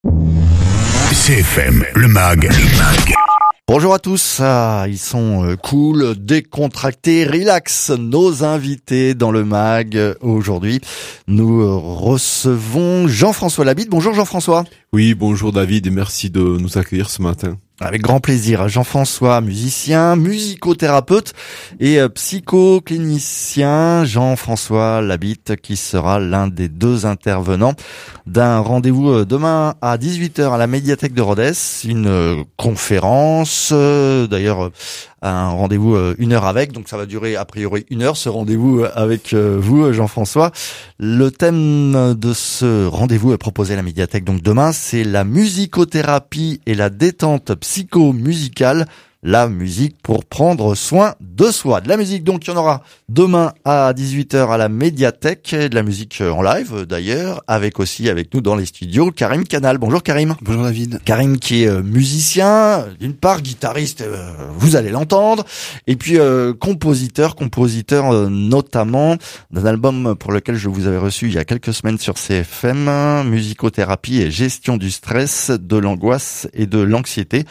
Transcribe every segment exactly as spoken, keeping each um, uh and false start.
C F M, le mag, le mag. Bonjour à tous, ah, ils sont euh, cool, décontractés, relax, nos invités dans le mag. Aujourd'hui, nous euh, recevons Jean-François Labitte. Bonjour Jean-François. Oui, bonjour David et merci de nous accueillir ce matin. Avec grand plaisir. Jean-François, musicien, musicothérapeute et euh, psychoclinicien. Jean-François Labitte qui sera l'un des deux intervenants d'un rendez-vous euh, demain à dix-huit heures à la médiathèque de Rodez. Une euh, conférence, euh, d'ailleurs euh, un rendez-vous euh, une heure avec, donc ça va durer a priori une heure ce rendez-vous avec euh, vous Jean-François. Le thème de ce rendez-vous est proposé à la médiathèque donc demain, c'est la musicothérapie et la détente psychomusicale. La musique pour prendre soin de soi. De la musique, donc, il y en aura demain à dix-huit heures à la médiathèque. De la musique en live, d'ailleurs, avec aussi, avec nous dans les studios, Karim Canal. Bonjour, Karim. Bonjour, David. Karim qui est musicien, d'une part, guitariste, euh, vous allez l'entendre, et puis euh, compositeur, compositeur euh, notamment d'un album pour lequel je vous avais reçu il y a quelques semaines sur C F M, musicothérapie et gestion du stress, de l'angoisse et de l'anxiété.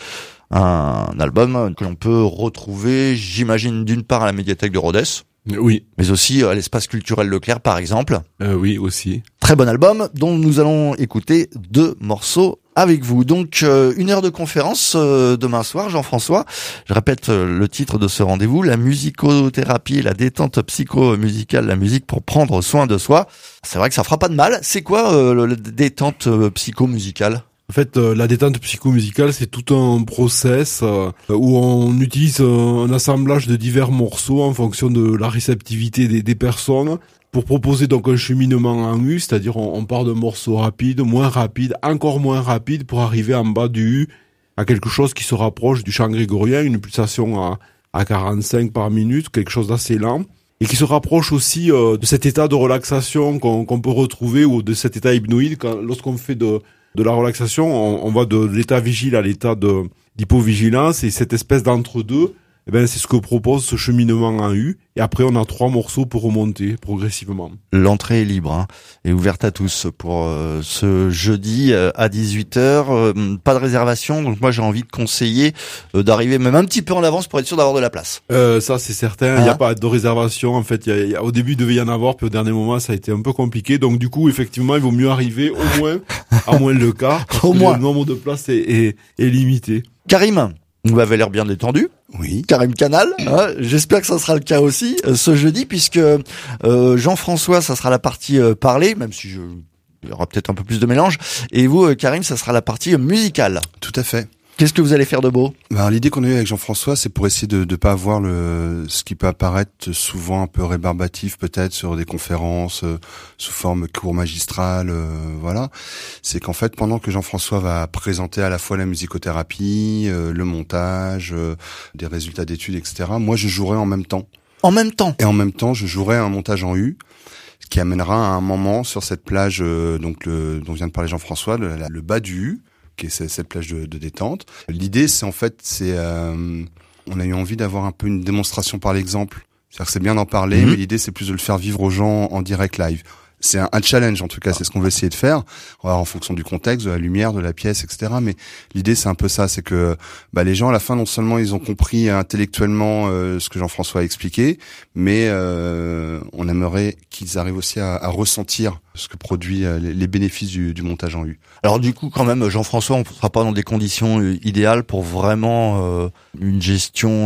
Un album que l'on peut retrouver, j'imagine, d'une part à la médiathèque de Rodez. Oui. Mais aussi à l'espace culturel Leclerc, par exemple. Euh, oui, aussi. Très bon album, dont nous allons écouter deux morceaux avec vous. Donc, euh, une heure de conférence euh, demain soir, Jean-François. Je répète euh, le titre de ce rendez-vous, la musicothérapie et la détente psychomusicale, la musique pour prendre soin de soi. C'est vrai que ça fera pas de mal. C'est quoi euh, la détente euh, psychomusicale ? En fait, euh, la détente psychomusicale, c'est tout un process euh, où on utilise euh, un assemblage de divers morceaux en fonction de la réceptivité des, des personnes pour proposer donc un cheminement en U, c'est-à-dire on, on part d'un morceau rapide, moins rapide, encore moins rapide pour arriver en bas du U à quelque chose qui se rapproche du chant grégorien, une pulsation à, à quarante-cinq par minute, quelque chose d'assez lent. Et qui se rapproche aussi euh, de cet état de relaxation qu'on, qu'on peut retrouver ou de cet état hypnoïde quand, lorsqu'on fait de de la relaxation, on, on va de l'état vigile à l'état de d'hypovigilance et cette espèce d'entre-deux, eh ben c'est ce que propose ce cheminement en U. Et après, on a trois morceaux pour remonter progressivement. L'entrée est libre, hein, et ouverte à tous pour euh, ce jeudi euh, à dix-huit heures. Euh, pas de réservation, donc moi j'ai envie de conseiller euh, d'arriver même un petit peu en avance pour être sûr d'avoir de la place. Euh, ça c'est certain, il Ah. n'y a pas de réservation. En fait, y a, y a, au début il devait y en avoir, puis au dernier moment ça a été un peu compliqué. Donc du coup, effectivement, il vaut mieux arriver au moins à moins le quart. Parce Au que moins. Le nombre de places est, est, est limité. Karim, vous avez l'air bien détendu. Oui. Karim Canal, hein, j'espère que ça sera le cas aussi euh, ce jeudi, puisque euh, Jean-François, ça sera la partie euh, parlée, même si je, il y aura peut-être un peu plus de mélange, et vous, euh, Karim, ça sera la partie euh, musicale. Tout à fait. Qu'est-ce que vous allez faire de beau ? Ben, l'idée qu'on a eue avec Jean-François, c'est pour essayer de ne pas avoir le ce qui peut apparaître souvent un peu rébarbatif peut-être sur des conférences euh, sous forme cours magistral, euh, voilà. C'est qu'en fait, pendant que Jean-François va présenter à la fois la musicothérapie, euh, le montage, euh, des résultats d'études, et cetera, moi je jouerai en même temps. En même temps. Et en même temps, je jouerai un montage en U, ce qui amènera à un moment sur cette plage euh, donc le, dont vient de parler Jean-François, le, la- le bas du U, qui est cette plage de, de détente. L'idée, c'est en fait, c'est, euh, on a eu envie d'avoir un peu une démonstration par l'exemple. C'est-à-dire que c'est bien d'en parler, Mhm. mais l'idée, c'est plus de le faire vivre aux gens en direct live. C'est un, un challenge, en tout cas, c'est ce qu'on veut essayer de faire. On va voir en fonction du contexte, de la lumière, de la pièce, et cetera. Mais l'idée, c'est un peu ça, c'est que bah, les gens, à la fin, non seulement ils ont compris intellectuellement euh, ce que Jean-François a expliqué, mais euh, on aimerait qu'ils arrivent aussi à, à ressentir ce que produit euh, les, les bénéfices du, du montage en U. Alors du coup, quand même, Jean-François, on ne sera pas dans des conditions euh, idéales pour vraiment euh, une gestion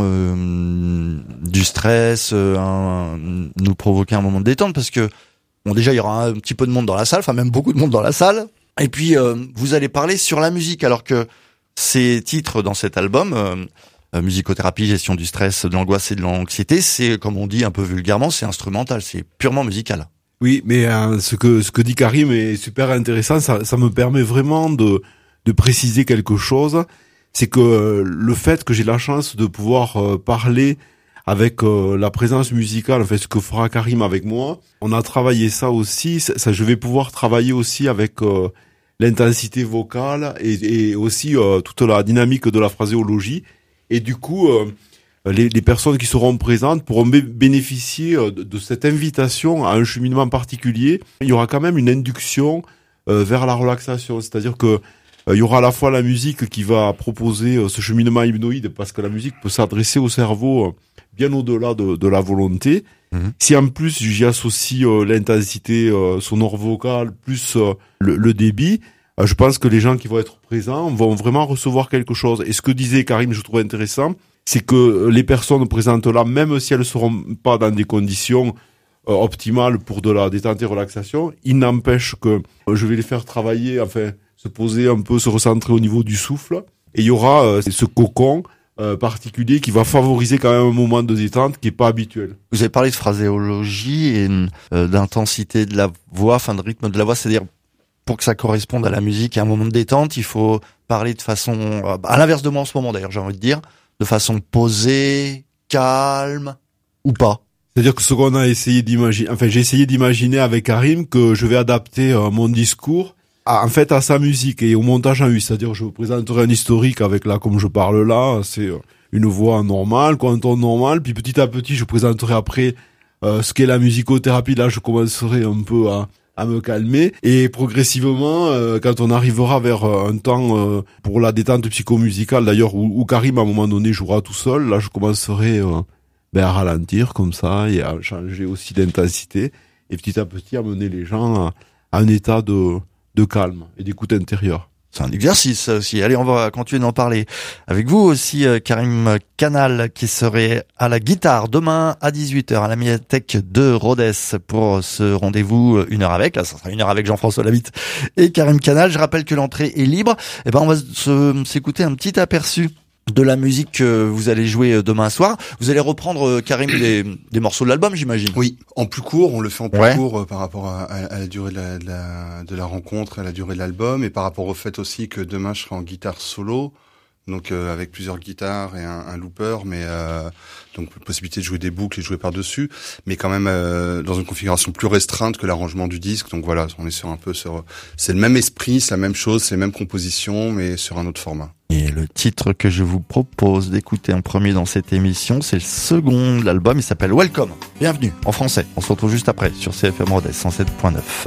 euh, du stress, euh, un- nous provoquer un moment de détente, parce que bon, déjà, il y aura un petit peu de monde dans la salle, enfin même beaucoup de monde dans la salle. Et puis, euh, vous allez parler sur la musique, alors que ces titres dans cet album, euh, euh, musicothérapie, gestion du stress, de l'angoisse et de l'anxiété, c'est, comme on dit un peu vulgairement, c'est instrumental, c'est purement musical. Oui, mais euh, ce que ce que dit Karim est super intéressant. Ça, ça me permet vraiment de de préciser quelque chose. C'est que euh, le fait que j'ai la chance de pouvoir euh, parler avec euh, la présence musicale, en fait, ce que fera Karim avec moi, on a travaillé ça aussi. Ça, ça, je vais pouvoir travailler aussi avec euh, l'intensité vocale et, et aussi euh, toute la dynamique de la phraséologie. Et du coup, euh, les, les personnes qui seront présentes pourront bé- bénéficier euh, de, de cette invitation à un cheminement particulier. Il y aura quand même une induction euh, vers la relaxation, c'est-à-dire que il y aura à la fois la musique qui va proposer euh, ce cheminement hypnoïde, parce que la musique peut s'adresser au cerveau euh, bien au-delà de, de la volonté. Mmh. Si en plus j'y associe euh, l'intensité euh, sonore vocale plus euh, le, le débit, euh, je pense que les gens qui vont être présents vont vraiment recevoir quelque chose. Et ce que disait Karim, je trouve intéressant, c'est que les personnes présentes là, même si elles seront pas dans des conditions euh, optimales pour de la détente et relaxation, il n'empêche que euh, je vais les faire travailler, enfin se poser un peu, se recentrer au niveau du souffle. Et il y aura euh, ce cocon Euh, particulier qui va favoriser quand même un moment de détente qui est pas habituel. Vous avez parlé de phraséologie et euh, d'intensité de la voix, enfin de rythme de la voix, c'est-à-dire pour que ça corresponde à la musique et à un moment de détente, il faut parler de façon, euh, à l'inverse de moi en ce moment d'ailleurs, j'ai envie de dire, de façon posée, calme ou pas. C'est-à-dire que ce qu'on a essayé d'imaginer, enfin j'ai essayé d'imaginer avec Karim que je vais adapter euh, mon discours à, en fait à sa musique et au montage en U, c'est-à-dire que je vous présenterai un historique avec là comme je parle là, c'est une voix normale, quoi, un ton normal, puis petit à petit je présenterai après euh, ce qu'est la musicothérapie, là je commencerai un peu à, à me calmer et progressivement euh, quand on arrivera vers euh, un temps euh, pour la détente psychomusicale d'ailleurs où, où Karim à un moment donné jouera tout seul, là je commencerai euh, ben, à ralentir comme ça et à changer aussi d'intensité et petit à petit à mener les gens à, à un état de de calme et d'écoute intérieure. C'est un exercice aussi. Allez, on va continuer d'en parler avec vous aussi, euh, Karim Canal, qui serait à la guitare demain à dix-huit heures à la médiathèque de Rodez pour ce rendez-vous une heure avec. Là, ça sera une heure avec Jean-François Labitte et Karim Canal. Je rappelle que l'entrée est libre. Et ben, on va se, s'écouter un petit aperçu de la musique que vous allez jouer demain soir. Vous allez reprendre, Karim, des, des morceaux de l'album, j'imagine. Oui, en plus court, on le fait en plus ouais. court euh, par rapport à, à, à la durée de la, de, la, de la rencontre, à la durée de l'album, et par rapport au fait aussi que demain je serai en guitare solo, donc euh, avec plusieurs guitares et un, un looper, mais euh, donc possibilité de jouer des boucles et de jouer par-dessus, mais quand même euh, dans une configuration plus restreinte que l'arrangement du disque. Donc voilà, on est sur un peu sur, c'est le même esprit, c'est la même chose, c'est la même composition, mais sur un autre format. Et le titre que je vous propose d'écouter en premier dans cette émission, c'est le second de l'album, il s'appelle Welcome. Bienvenue en français. On se retrouve juste après sur C F M Rodez cent sept point neuf.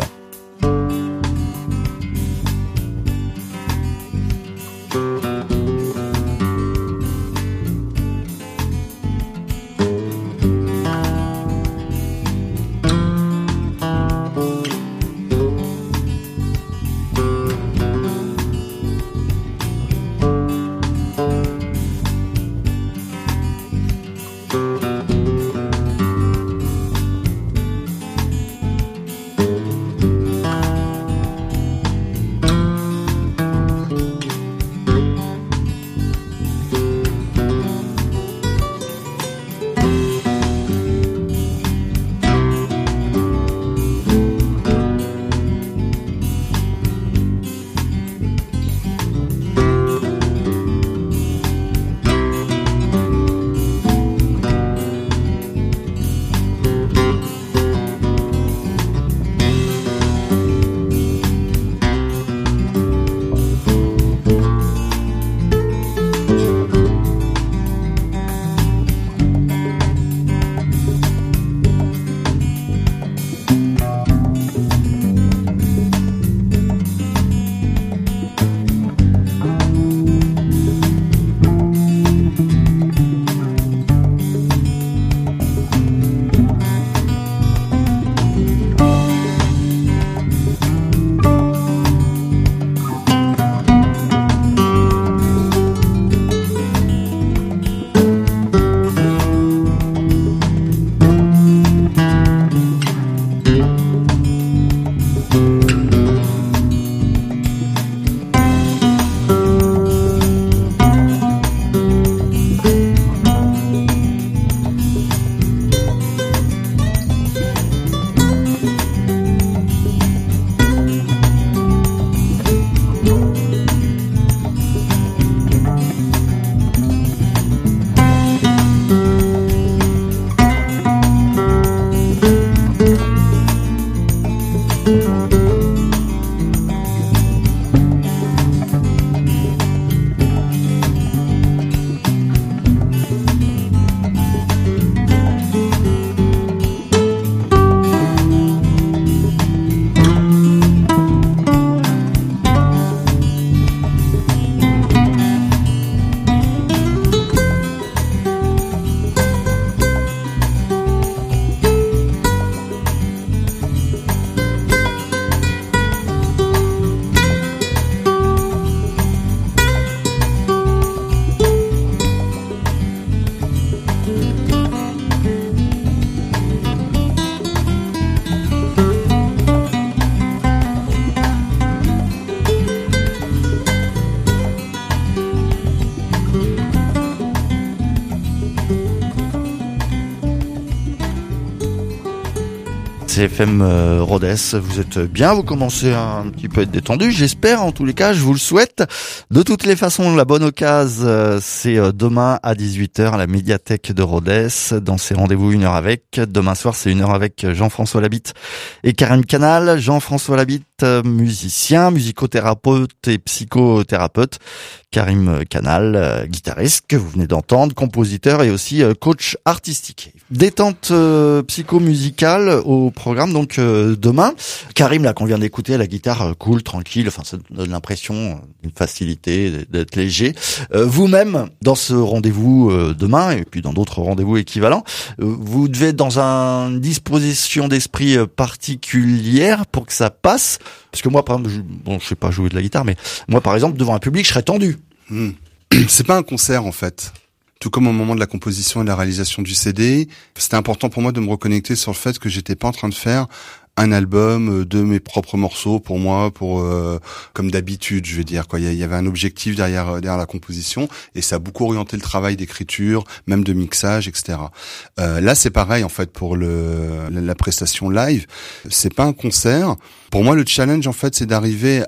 C F M euh, Rodez, vous êtes bien, vous commencez à un petit peu être détendu, j'espère, en tous les cas, je vous le souhaite. De toutes les façons, la bonne occasion, euh, c'est euh, demain à dix-huit heures à la médiathèque de Rodez, dans ces rendez-vous une heure avec. Demain soir, c'est une heure avec Jean-François Labitte et Karim Canal. Jean-François Labitte, euh, musicien, musicothérapeute et psychothérapeute. Karim Canal, euh, guitariste que vous venez d'entendre, compositeur et aussi euh, coach artistique. Détente euh, psychomusicale au programme donc euh, demain. Karim là qu'on vient d'écouter à la guitare euh, cool, tranquille, enfin ça donne l'impression d'une facilité, d'être léger. Euh, vous-même dans ce rendez-vous euh, demain et puis dans d'autres rendez-vous équivalents, euh, vous devez être dans une disposition d'esprit euh, particulière pour que ça passe. Parce que moi par exemple, je, bon je sais pas jouer de la guitare, mais moi par exemple devant un public je serais tendu. Mmh. C'est pas un concert en fait. Tout comme au moment de la composition et de la réalisation du C D, c'était important pour moi de me reconnecter sur le fait que j'étais pas en train de faire un album de mes propres morceaux pour moi, pour euh, comme d'habitude, je vais dire quoi. Il y avait un objectif derrière derrière la composition et ça a beaucoup orienté le travail d'écriture, même de mixage, et cetera. Euh, là, c'est pareil en fait pour le la, la prestation live. C'est pas un concert. Pour moi, le challenge en fait, c'est d'arriver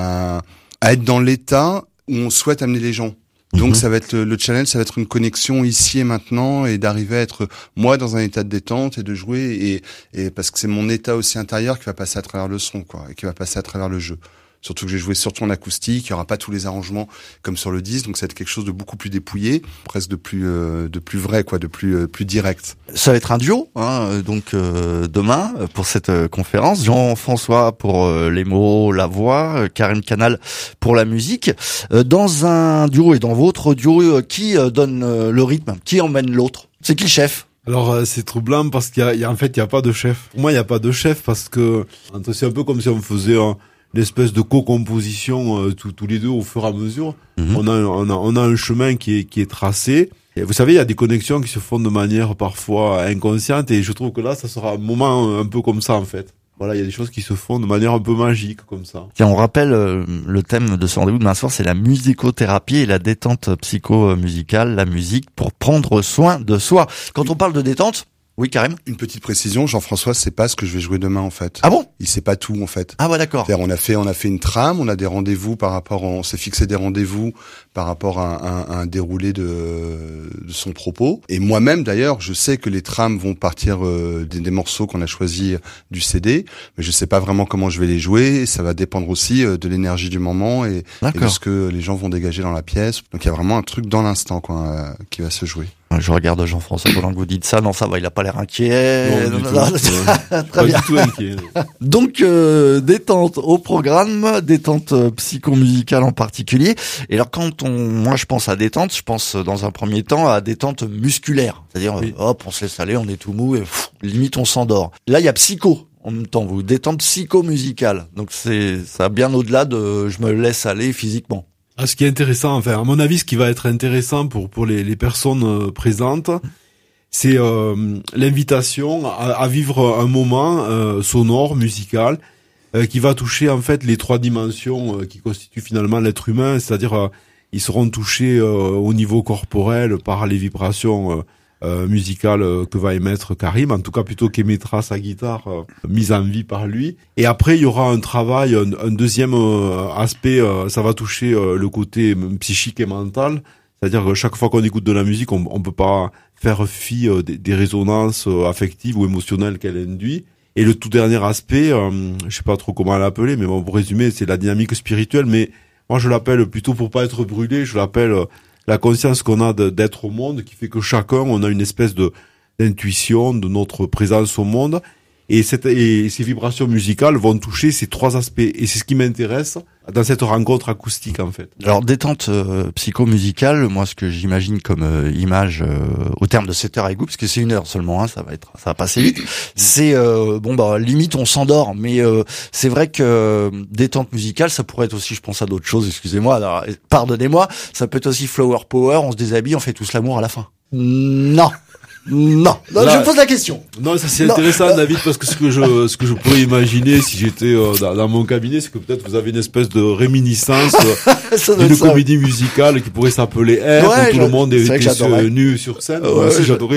à à être dans l'état où on souhaite amener les gens. Donc, mmh. ça va être le, le challenge, ça va être une connexion ici et maintenant et d'arriver à être moi dans un état de détente et de jouer et, et parce que c'est mon état aussi intérieur qui va passer à travers le son, quoi, et qui va passer à travers le jeu. Surtout que j'ai joué surtout en acoustique, il y aura pas tous les arrangements comme sur le disque, donc ça va être quelque chose de beaucoup plus dépouillé, presque de plus euh, de plus vrai, quoi, de plus euh, plus direct. Ça va être un duo, hein, donc euh, demain pour cette euh, conférence. Jean-François pour euh, les mots, la voix, euh, Karim Canal pour la musique. Euh, dans un duo et dans votre duo, euh, qui euh, donne euh, le rythme, qui emmène l'autre? C'est qui le chef? Alors euh, c'est troublant parce qu'il y a, il y a en fait il y a pas de chef. Pour moi il y a pas de chef parce que c'est un peu comme si on faisait un l'espèce de co-composition euh, tous tous les deux au fur et à mesure. Mmh. On a on a on a un chemin qui est qui est tracé. Et vous savez, il y a des connexions qui se font de manière parfois inconsciente et je trouve que là ça sera un moment un peu comme ça en fait. Voilà, il y a des choses qui se font de manière un peu magique comme ça. Tiens, on rappelle euh, le thème de ce rendez-vous demain soir, c'est la musicothérapie et la détente psychomusicale, la musique pour prendre soin de soi. Quand on parle de détente, oui, Karim. Une petite précision, Jean-François sait pas ce que je vais jouer demain en fait. Ah bon? Il sait pas tout en fait. Ah ouais, d'accord. C'est-à-dire, on a fait on a fait une trame, on a des rendez-vous par rapport, on s'est fixé des rendez-vous par rapport à un, à un déroulé de, de son propos. Et moi-même d'ailleurs, je sais que les trames vont partir euh, des, des morceaux qu'on a choisis du C D, mais je sais pas vraiment comment je vais les jouer. Et ça va dépendre aussi euh, de l'énergie du moment et, et de ce que les gens vont dégager dans la pièce. Donc il y a vraiment un truc dans l'instant quoi euh, qui va se jouer. Je regarde Jean-François pendant que vous dites ça. Non, ça va, il a pas l'air inquiet. Non, du non, tout. non, Très Très bien. Pas du tout inquiet. Donc, euh, détente au programme, détente euh, psychomusicale en particulier. Et alors, quand on, moi, je pense à détente, je pense euh, dans un premier temps à détente musculaire. C'est-à-dire, oui. euh, hop, on se laisse aller, on est tout mou et pff, limite on s'endort. Là, il y a psycho. En même temps, vous détente psychomusicale. Donc, c'est, ça va bien au-delà de je me laisse aller physiquement. Ah, ce qui est intéressant, enfin, à mon avis, ce qui va être intéressant pour pour les, les personnes euh, présentes, c'est euh, l'invitation à, à vivre un moment euh, sonore, musical, euh, qui va toucher en fait les trois dimensions euh, qui constituent finalement l'être humain, c'est-à-dire euh, ils seront touchés euh, au niveau corporel par les vibrations euh, euh, musicale euh, que va émettre Karim, en tout cas plutôt qu'émettra sa guitare euh, mise en vie par lui. Et après, il y aura un travail, un, un deuxième euh, aspect, euh, ça va toucher euh, le côté psychique et mental. C'est-à-dire que chaque fois qu'on écoute de la musique, on, on peut pas faire fi euh, des, des résonances euh, affectives ou émotionnelles qu'elle induit. Et le tout dernier aspect, euh, je sais pas trop comment l'appeler, mais bon, pour résumer, c'est la dynamique spirituelle. Mais moi, je l'appelle plutôt pour pas être brûlé, je l'appelle euh, la conscience qu'on a de, d'être au monde, qui fait que chacun, on a une espèce de d'intuition de notre présence au monde. Et, cette, et ces vibrations musicales vont toucher ces trois aspects. Et c'est ce qui m'intéresse dans cette rencontre acoustique, en fait. Alors, détente euh, psychomusicale, moi, ce que j'imagine comme euh, image euh, au terme de sept heures avec vous, parce que c'est une heure seulement, hein, ça va être, ça va passer vite. C'est euh, bon, bah limite on s'endort, mais euh, c'est vrai que euh, détente musicale, ça pourrait être aussi, je pense à d'autres choses. Excusez-moi, alors, pardonnez-moi, ça peut être aussi flower power. On se déshabille, on fait tous l'amour à la fin. Non. Non, non Là, je me pose la question. Non, ça c'est non. intéressant, David, parce que ce que je, ce que je pourrais imaginer si j'étais euh, dans, dans mon cabinet, c'est que peut-être vous avez une espèce de réminiscence euh, d'une comédie musicale qui pourrait s'appeler Air, ouais, où tout le monde est, est nu sur scène. Ouais, Moi aussi, j'adorais. Ouais.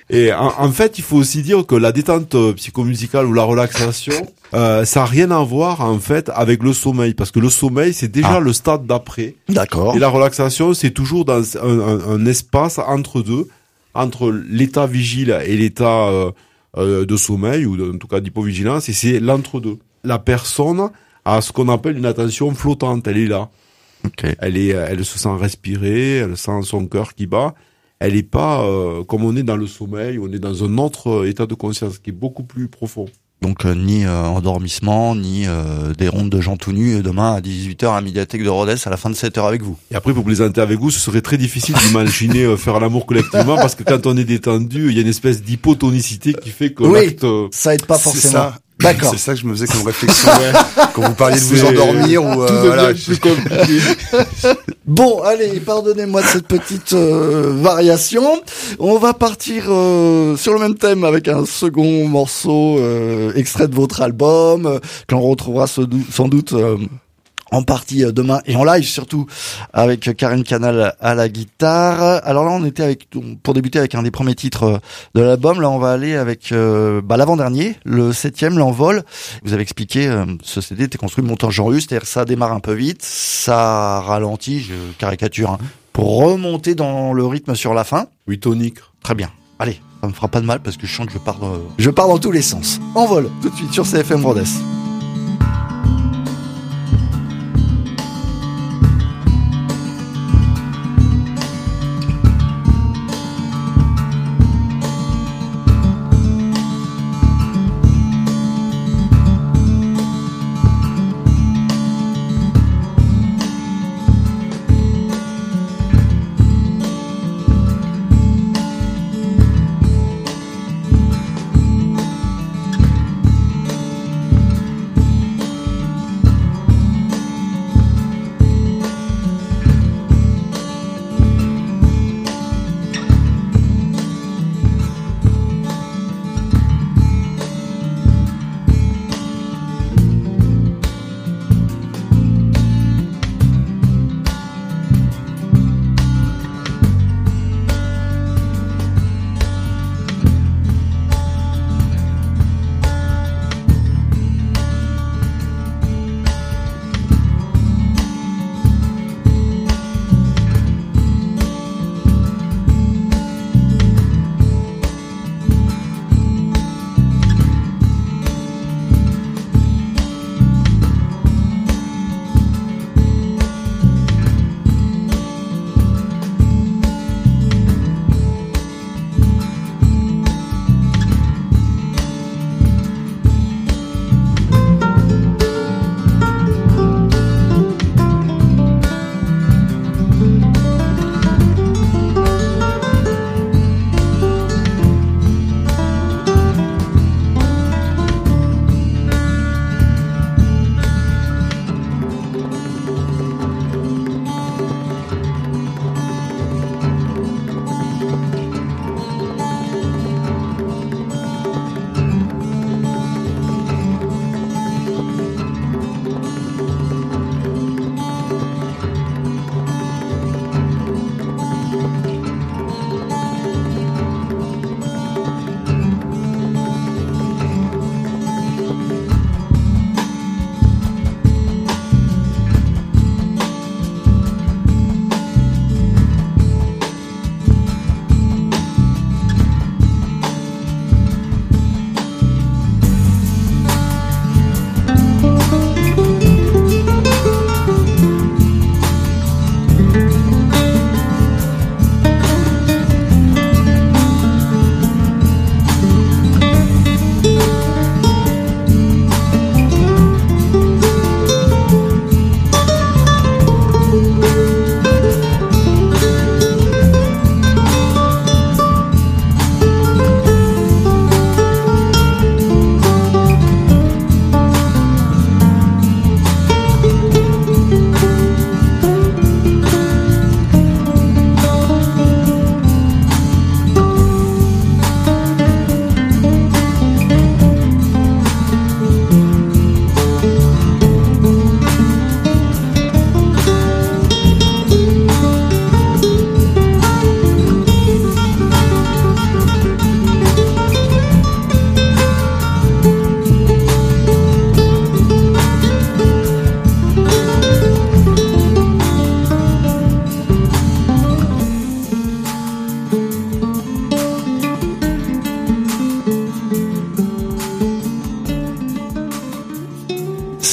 Et en, en fait, il faut aussi dire que la détente psychomusicale ou la relaxation, euh, ça a rien à voir en fait avec le sommeil, parce que le sommeil c'est déjà ah. le stade d'après. D'accord. Et la relaxation c'est toujours dans un, un, un espace entre deux, entre l'état vigile et l'état euh, euh, de sommeil ou de, en tout cas d'hypovigilance, et c'est l'entre-deux. La personne a ce qu'on appelle une attention flottante, elle est là. Okay. Elle est, elle se sent respirer, elle sent son cœur qui bat. Elle est pas euh, comme on est dans le sommeil, on est dans un autre état de conscience qui est beaucoup plus profond. Donc euh, ni euh, endormissement, ni euh, des rondes de gens tout nus demain à dix-huit heures à la médiathèque de Rodez à la fin de sept heures avec vous. Et après, pour plaisanter avec vous, ce serait très difficile d'imaginer euh, faire l'amour collectivement, parce que quand on est détendu, il y a une espèce d'hypotonicité qui fait que oui, l'acte... Euh, ça aide pas forcément. Ça. D'accord. C'est ça que je me faisais comme réflexion ouais. Quand vous parliez de vous endormir ou euh, tout devient voilà. plus compliqué. Bon, allez, pardonnez-moi de cette petite euh, variation. On va partir euh, sur le même thème avec un second morceau euh, extrait de votre album euh, qu'on retrouvera sans doute, sans doute euh, en partie euh, demain et en live surtout avec Karine Canal à la guitare. Alors là, on était avec pour débuter avec un des premiers titres euh, de l'album. Là, on va aller avec euh, bah, l'avant-dernier, le septième, l'Envol. Vous avez expliqué, euh, ce C D était construit montant genre U, c'est-à-dire ça démarre un peu vite, ça ralentit, je caricature, hein, pour remonter dans le rythme sur la fin. Oui, tonique. Très bien. Allez, ça me fera pas de mal parce que je sens que je pars, euh, je pars dans tous les sens. Envol, tout de suite sur C F M Rodez.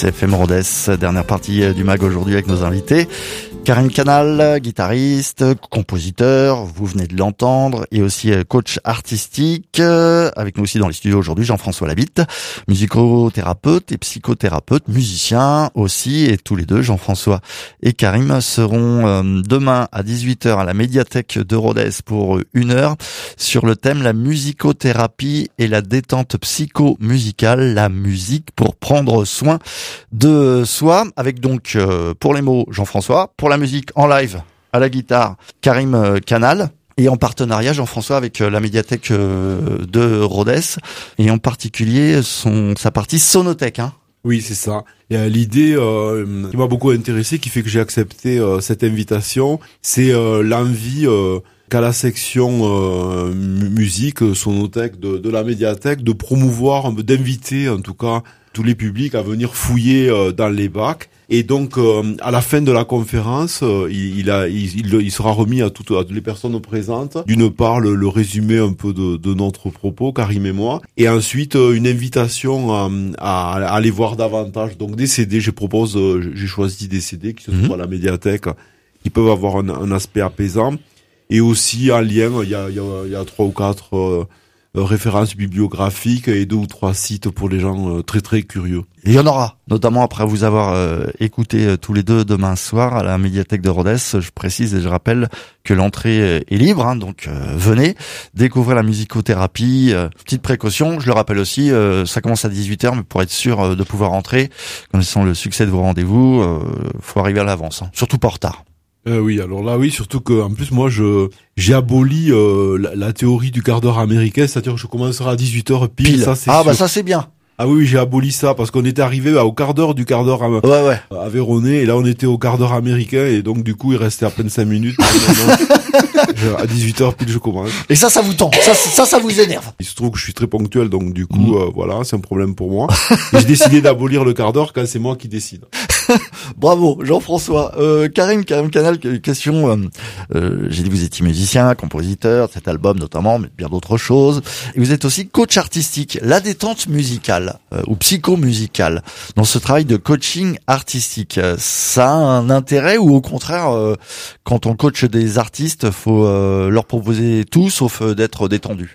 C F M Rodez, dernière partie du mag aujourd'hui avec nos invités. Karim Canal, guitariste, compositeur, vous venez de l'entendre, et aussi coach artistique. Avec nous aussi dans les studios aujourd'hui, Jean-François Labitte, musicothérapeute et psychothérapeute, musicien aussi, et tous les deux, Jean-François et Karim, seront demain à dix-huit heures à la médiathèque de Rodez pour une heure sur le thème la musicothérapie et la détente psychomusicale, la musique pour prendre soin de soi, avec donc pour les mots Jean-François, pour la musique en live à la guitare Karim Canal, et en partenariat Jean-François avec la médiathèque de Rodez, et en particulier son sa partie sonothèque, hein. Oui, c'est ça. Et euh, l'idée euh, qui m'a beaucoup intéressé, qui fait que j'ai accepté euh, cette invitation, c'est euh, l'envie euh, qu'à la section euh, musique, sonothèque de, de la médiathèque, de promouvoir, d'inviter en tout cas tous les publics à venir fouiller euh, dans les bacs. Et donc, euh, à la fin de la conférence, euh, il, il, a, il, il, il sera remis à toutes, à toutes les personnes présentes, d'une part le, le résumé un peu de, de notre propos, Karim et moi, et ensuite euh, une invitation à, à, à aller voir davantage. Donc des C D, je propose, euh, j'ai choisi des C D qui se trouvent mmh. à la médiathèque, qui peuvent avoir un, un aspect apaisant, et aussi en lien, il y a, il y a, il y a trois ou quatre euh, références bibliographiques et deux ou trois sites pour les gens euh, très très curieux. Et il y en aura, notamment après vous avoir euh, écouté euh, tous les deux demain soir à la médiathèque de Rodez. Je précise et je rappelle que l'entrée est libre, hein, donc euh, venez découvrir la musicothérapie. Euh, petite précaution, je le rappelle aussi, euh, ça commence à dix-huit heures, mais pour être sûr euh, de pouvoir entrer, connaissant le succès de vos rendez-vous, euh, faut arriver à l'avance, hein, surtout pas en retard. Euh, oui, alors là, oui, surtout que en plus moi, je j'ai aboli euh, la, la théorie du quart d'heure américain, c'est-à-dire que je commencerai à dix-huit heures pile. pile. Ça, c'est ah sûr. bah ça c'est bien. Ah oui, j'ai aboli ça parce qu'on était arrivé au quart d'heure du quart d'heure à, ouais, ouais. à Véronée, et là on était au quart d'heure américain, et donc du coup il restait à peine cinq minutes. je, à dix-huit heures pile je commence. Et ça, ça vous tend, ça, ça, ça vous énerve. Il se trouve que je suis très ponctuel, donc du coup mmh. euh, voilà, c'est un problème pour moi. Et j'ai décidé d'abolir le quart d'heure quand c'est moi qui décide. Bravo, Jean-François. Euh, Karim, Karim Canal, question. Euh, euh, j'ai dit que vous étiez musicien, compositeur, cet album notamment, mais bien d'autres choses. Et vous êtes aussi coach artistique. La détente musicale euh, ou psychomusicale, dans ce travail de coaching artistique, ça a un intérêt ou au contraire, euh, quand on coach des artistes, faut euh, leur proposer tout sauf d'être détendu?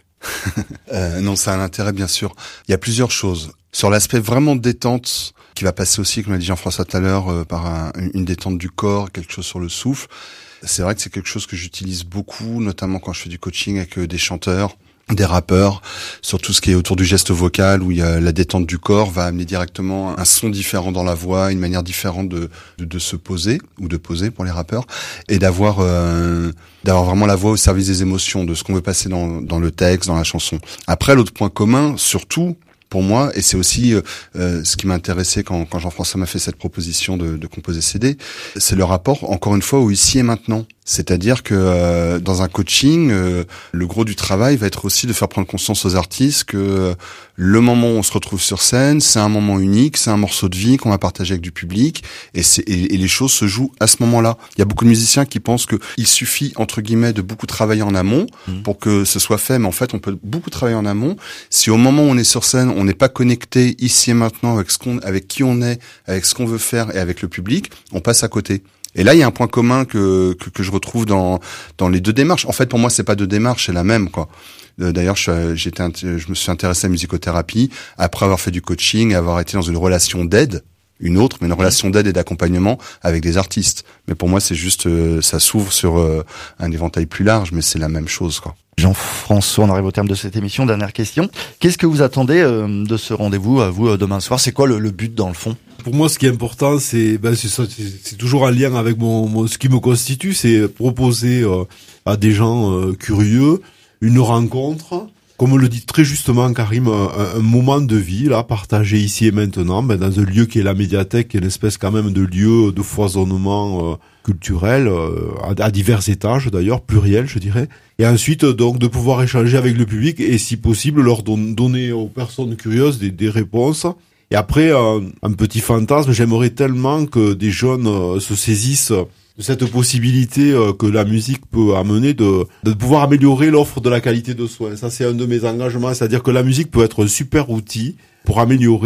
euh, non, ça a un intérêt bien sûr. Il y a plusieurs choses. Sur l'aspect vraiment détente, qui va passer aussi, comme l'a dit Jean-François tout à l'heure, euh, par un, une détente du corps, quelque chose sur le souffle. C'est vrai que c'est quelque chose que j'utilise beaucoup, notamment quand je fais du coaching avec euh, des chanteurs, des rappeurs, sur tout ce qui est autour du geste vocal, où il y a la détente du corps va amener directement un son différent dans la voix, une manière différente de, de, de se poser, ou de poser pour les rappeurs, et d'avoir euh, d'avoir vraiment la voix au service des émotions, de ce qu'on veut passer dans, dans le texte, dans la chanson. Après, l'autre point commun, surtout, pour moi, et c'est aussi euh, ce qui m'a intéressé quand, quand Jean-François m'a fait cette proposition de, de composer C D, c'est le rapport, encore une fois, au ici et maintenant. C'est-à-dire que euh, dans un coaching, euh, le gros du travail va être aussi de faire prendre conscience aux artistes que euh, le moment où on se retrouve sur scène, c'est un moment unique, c'est un morceau de vie qu'on va partager avec du public, et, c'est, et, et les choses se jouent à ce moment-là. Il y a beaucoup de musiciens qui pensent que il suffit, entre guillemets, de beaucoup travailler en amont mmh. pour que ce soit fait, mais en fait, on peut beaucoup travailler en amont. Si au moment où on est sur scène, on n'est pas connecté ici et maintenant avec ce qu'on, avec qui on est, avec ce qu'on veut faire et avec le public, on passe à côté. Et là, il y a un point commun que, que que je retrouve dans dans les deux démarches. En fait, pour moi, c'est pas deux démarches, c'est la même, quoi. D'ailleurs, je, j'étais, je me suis intéressé à la musicothérapie après avoir fait du coaching, avoir été dans une relation d'aide, une autre, mais une relation d'aide et d'accompagnement avec des artistes. Mais pour moi, c'est juste, ça s'ouvre sur un éventail plus large, mais c'est la même chose, quoi. Jean-François, on arrive au terme de cette émission. Dernière question. Qu'est-ce que vous attendez euh, de ce rendez-vous, à vous, euh, demain soir? C'est quoi le, le but, dans le fond? Pour moi, ce qui est important, c'est, ben, c'est ça, c'est, c'est toujours en lien avec mon, mon, ce qui me constitue, c'est proposer euh, à des gens euh, curieux une rencontre, comme le dit très justement Karim, un, un moment de vie, là, partagé ici et maintenant, ben, dans un lieu qui est la médiathèque, qui est une espèce quand même de lieu de foisonnement euh, culturel, euh, à, à divers étages d'ailleurs, pluriel, je dirais. Et ensuite, donc, de pouvoir échanger avec le public et, si possible, leur don- donner aux personnes curieuses des, des réponses. Et après, un, un petit fantasme, j'aimerais tellement que des jeunes euh, se saisissent de cette possibilité euh, que la musique peut amener de, de pouvoir améliorer l'offre de la qualité de soins. Ça, c'est un de mes engagements, c'est-à-dire que la musique peut être un super outil pour améliorer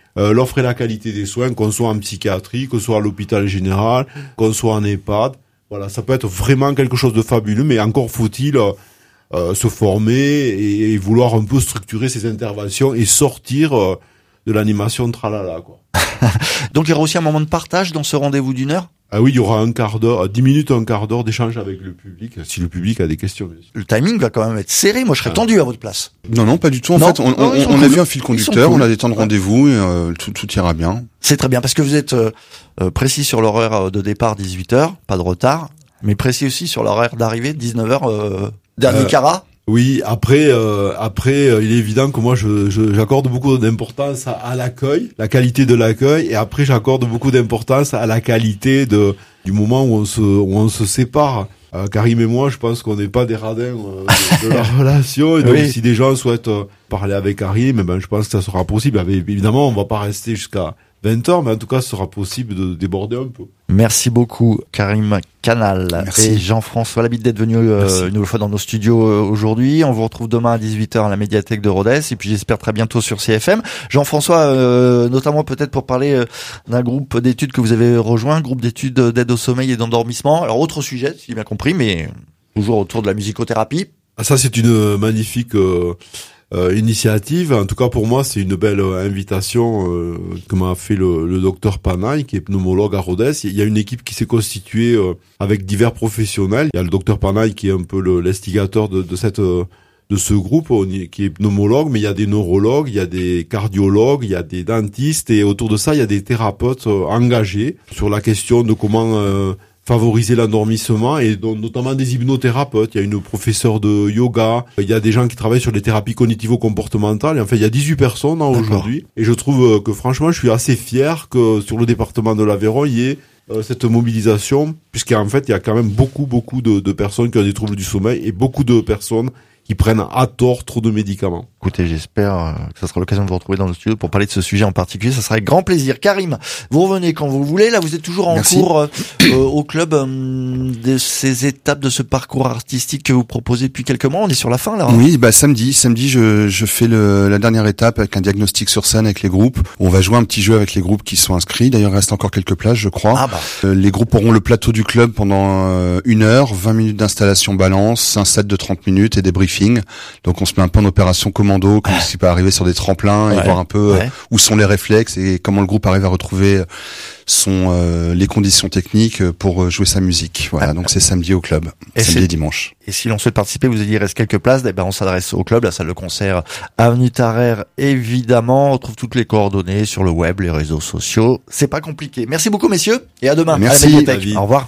euh, l'offre et la qualité des soins, qu'on soit en psychiatrie, qu'on soit à l'hôpital général, qu'on soit en EHPAD. Voilà, ça peut être vraiment quelque chose de fabuleux, mais encore faut-il euh, se former et, et vouloir un peu structurer ces interventions et sortir euh, de l'animation tralala, quoi. Donc il y aura aussi un moment de partage dans ce rendez-vous d'une heure? Ah oui, il y aura un quart d'heure, dix minutes, un quart d'heure d'échange avec le public, si le public a des questions, bien sûr. Le timing va quand même être serré, moi je serais ah. tendu à votre place. Non, non, pas du tout. En non, fait, on, non, on, on cool. a vu un fil conducteur, cool. on a des temps de rendez-vous, et euh, tout, tout ira bien. C'est très bien, parce que vous êtes euh, précis sur l'horaire de départ, dix-huit heures, pas de retard, mais précis aussi sur l'horaire d'arrivée, dix-neuf heures, euh, dernier euh, carat. Oui, après, euh, après, euh, il est évident que moi, je, je j'accorde beaucoup d'importance à, à l'accueil, la qualité de l'accueil, et après, j'accorde beaucoup d'importance à la qualité de du moment où on se où on se sépare. Euh, Karim et moi, je pense qu'on n'est pas des radins euh, de, de la relation, et donc oui. Si des gens souhaitent euh, parler avec Karim, eh ben, je pense que ça sera possible. Mais, évidemment, on va pas rester jusqu'à vingt heures, mais en tout cas, ce sera possible de déborder un peu. Merci beaucoup, Karim Canal. Merci. Et Jean-François Labitte d'être venu euh, une nouvelle fois dans nos studios euh, aujourd'hui. On vous retrouve demain à dix-huit heures à la médiathèque de Rodez, et puis j'espère très bientôt sur C F M. Jean-François, euh, notamment peut-être pour parler euh, d'un groupe d'études que vous avez rejoint, un groupe d'études d'aide au sommeil et d'endormissement. Alors, autre sujet, si j'ai bien compris, mais toujours autour de la musicothérapie. Ah, ça, c'est une magnifique... Euh... Euh, initiative. En tout cas, pour moi, c'est une belle euh, invitation euh, que m'a fait le, le docteur Panaï, qui est pneumologue à Rodez. Il y a une équipe qui s'est constituée euh, avec divers professionnels. Il y a le docteur Panaï qui est un peu le, l'instigateur de, de cette euh, de ce groupe, qui est pneumologue, mais il y a des neurologues, il y a des cardiologues, il y a des dentistes, et autour de ça, il y a des thérapeutes euh, engagés sur la question de comment euh, favoriser l'endormissement, et donc notamment des hypnothérapeutes. Il y a une professeure de yoga, il y a des gens qui travaillent sur les thérapies cognitivo-comportementales, et en fait il y a dix-huit personnes hein, aujourd'hui, et je trouve que franchement je suis assez fier que sur le département de l'Aveyron il y ait euh, cette mobilisation, puisqu'en fait il y a quand même beaucoup beaucoup de, de personnes qui ont des troubles du sommeil, et beaucoup de personnes qui prennent à tort trop de médicaments. Écoutez, j'espère que ça sera l'occasion de vous retrouver dans le studio pour parler de ce sujet en particulier. Ça sera avec grand plaisir. Karim, vous revenez quand vous voulez. Là, vous êtes toujours en Merci. cours euh, au club euh, de ces étapes de ce parcours artistique que vous proposez depuis quelques mois. On est sur la fin, là. Hein. Oui, bah samedi, samedi, je, je fais le, la dernière étape avec un diagnostic sur scène avec les groupes. On va jouer un petit jeu avec les groupes qui sont inscrits. D'ailleurs, il reste encore quelques places, je crois. Ah bah. Euh, les groupes auront le plateau du club pendant euh, une heure, vingt minutes d'installation balance, un set de trente minutes et des briefings. Donc on se met un peu en opération commando, comme si peut arriver sur des tremplins ouais, et voir un peu ouais. euh, où sont les réflexes et comment le groupe arrive à retrouver son euh, les conditions techniques pour jouer sa musique. Voilà, donc c'est samedi au club, et samedi et dimanche. Et si l'on souhaite participer, vous avez dit il reste quelques places, eh ben on s'adresse au club, la salle de concert Avenue Tarère, évidemment. On retrouve toutes les coordonnées sur le web, les réseaux sociaux. C'est pas compliqué. Merci beaucoup messieurs, et à demain. Merci, à la médiathèque. Au revoir.